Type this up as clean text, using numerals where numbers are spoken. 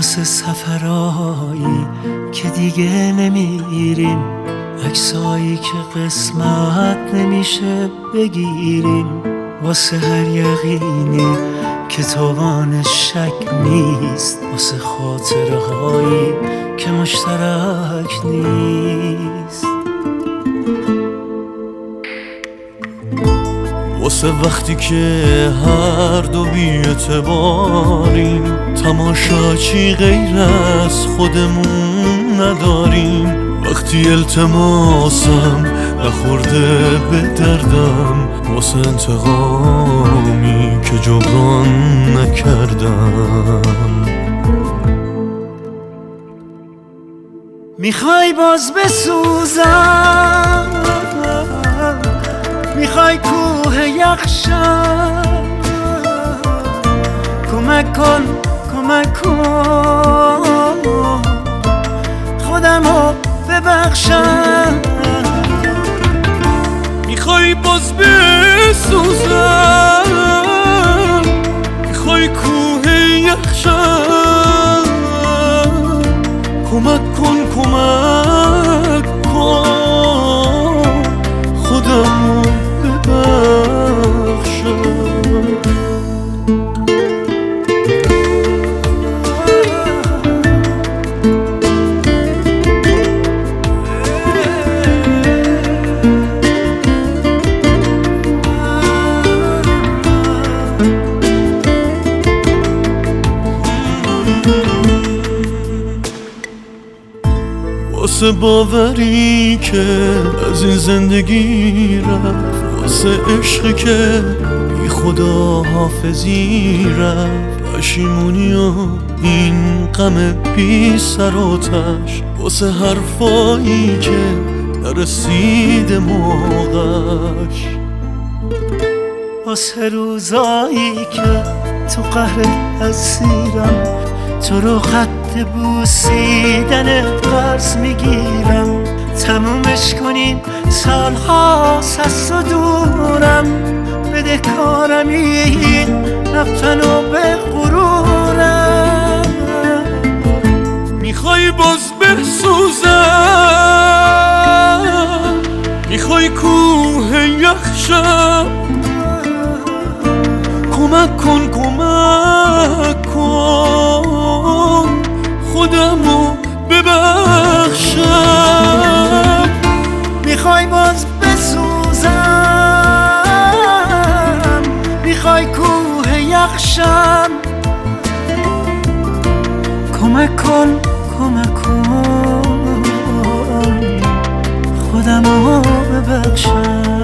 واسه سفرایی که دیگه نمیریم، عکسایی که قسمت نمیشه بگیریم، واسه هر یقینی که توانش شک نیست، واسه خاطره هایی که مشترک نیست، واسه وقتی که هر دو بی‌اعتباریم، تماشاچی غیر از خودمون نداریم، وقتی التماسم نخورده به دردم، واسه انتقامی که جبران نکردم. میخوای باز بسوزم، میخوای کوه یخشم، کمک کن کمک کن خودمو ببخشم. میخوای باز بسوزم، میخوای کوه یخشم، کمک کن کمک کن خودمو ببخشم. واسه باوری که از این زندگی رفت، واسه عشقی که بی خدا حافظی رفت، پشیمونی و این غم بی سر و تش، واسه حرفایی که نرسید موقعش، واسه روزایی که تو قهر اسیرم، تو رو خط بوسیدن قرض میگیرم، تمومش کنیم سالهاست از تو دورم، بده کارم این رفتن و به غرورم. میخوای باز بسوزم، میخوای کوه یخشم، کمک کن کمک کن خودمو ببخشم. میخوای باز بسوزم، میخوای کوه یخشم، کمک کن کمک کن خودمو ببخشم.